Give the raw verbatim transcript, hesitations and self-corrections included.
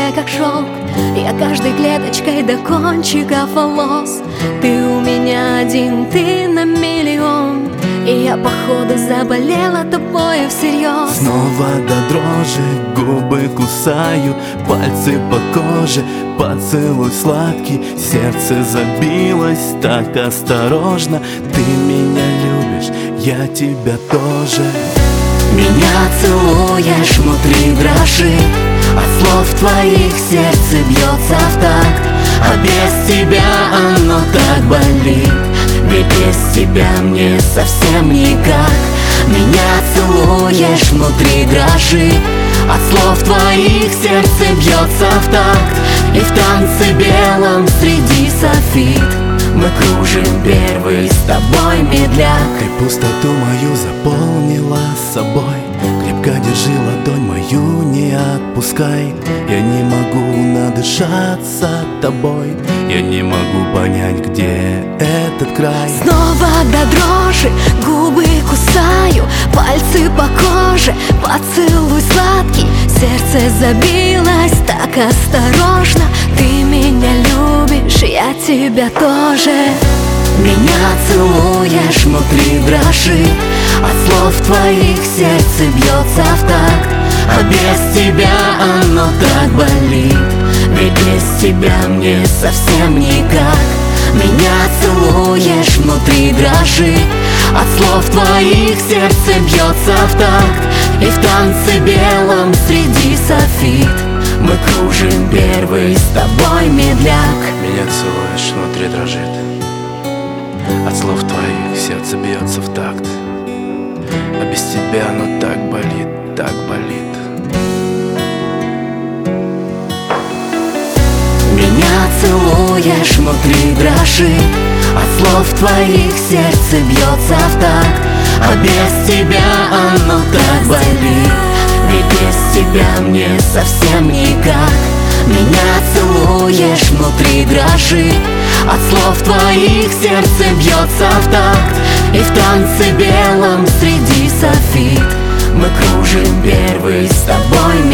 тебя как шелк, я каждой клеточкой до кончиков волос. Ты у меня один, ты на миллион, и я походу заболела тобою всерьез. Снова до дрожи губы кусаю, пальцы по коже, поцелуй сладкий. Сердце забилось так осторожно. Ты меня любишь, я тебя тоже. Меня целуешь, внутри дрожит, от слов твоих сердце бьется в такт. А без тебя оно так болит, ведь без тебя мне совсем никак. Меня целуешь, внутри дрожит, от слов твоих сердце бьется в такт. И в танце белом среди софит мы кружим первый с тобой медляк. Ты пустоту мою заполнила собой, крепко держи ладонь мою, не отпускай. Я не могу надышаться тобой, я не могу понять, где этот край. Снова до дрожи губы кусаю, пальцы по коже, поцелуй сладкий. Сердце забилось так осторожно. Ты меня любишь, я тебя тоже. Меня целуешь, внутри дрожит, от слов твоих сердце бьется в такт. А без тебя оно так болит, ведь без тебя мне совсем никак. Меня целуешь, внутри дрожит, от слов твоих сердце бьется в такт. И в танце белом среди софит мы кружим первый с тобой медляк. Меня целуешь, внутри дрожит, от слов твоих сердце бьется в такт. А без тебя оно так болит, так болит. Меня целуешь, внутри дрожит, от слов твоих сердце бьется в такт. А без тебя оно так болит, ведь без тебя мне совсем никак. Меня целуешь, внутри дрожит, от слов твоих сердце бьется в такт. И в танце белом среди софит мы кружим первый с тобой